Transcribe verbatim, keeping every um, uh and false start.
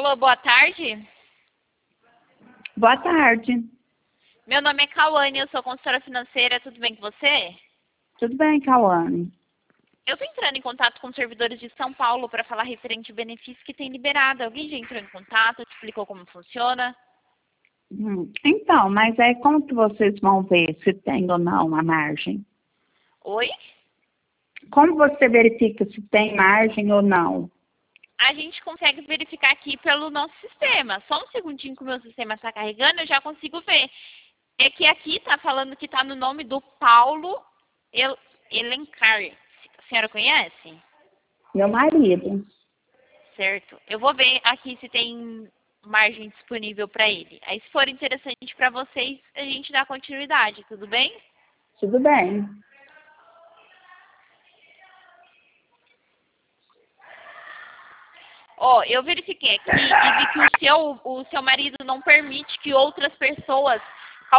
Alô, boa tarde. Boa tarde. Meu nome é Cauane, eu sou consultora financeira, tudo bem com você? Tudo bem, Cauane? Eu estou entrando em contato com os servidores de São Paulo para falar referente ao benefício que tem liberado. Alguém já entrou em contato, te explicou como funciona? Hum, então, mas é como que vocês vão ver se tem ou não a margem? Oi? Como você verifica se tem margem ou não? A gente consegue verificar aqui pelo nosso sistema. Só um segundinho que o meu sistema está carregando, eu já consigo ver. É que aqui está falando que está no nome do Paulo El Elencar. A senhora conhece? Meu marido. Certo. Eu vou ver aqui se tem margem disponível para ele. Aí, se for interessante para vocês, a gente dá continuidade, tudo bem? Tudo bem. Ó, eu verifiquei aqui e vi que o seu, o seu marido não permite que outras pessoas